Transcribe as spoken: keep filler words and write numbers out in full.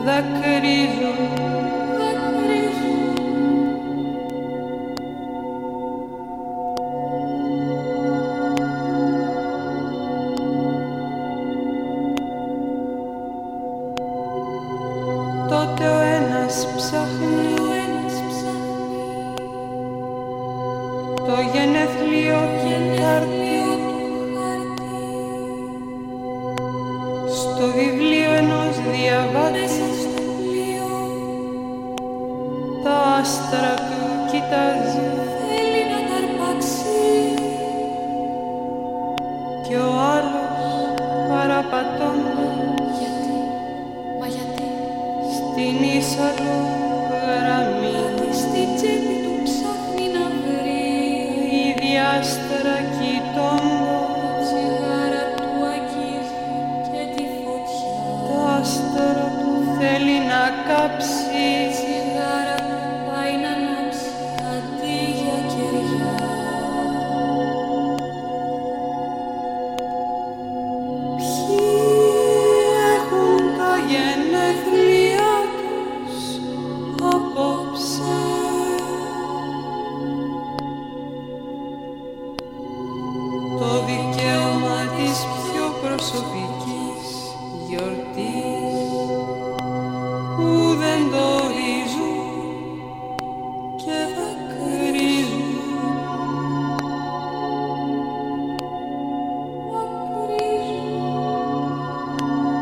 δακρύζουν, δακρύζουν. Τότε ο ένας ψάχνει, ο ένας ψάχνει το γενέθλιο του χάρτη, στο βιβλίο ενός διαβάτη, τα άστρα του κοιτάζει, θέλει να τα αρπάξει, και ο άλλος παραπατώντας, γιατί, μα γιατί, στην ίσαλο γραμμή, γιατί στην τσέπη του ψάχνει να βρει, ίδια άστρα κοιτώντας, τα τσιγάρα του αγγίζει και τη φωτιά, τα άστρα του θέλει να κάψει, τσιγάρα του πάει να ανάψει αντί για κεριά. Ποιοι έχουν τα γενέθλιά τους απόψε? Το δικαίωμα της πιο προσωπικής γιορτής.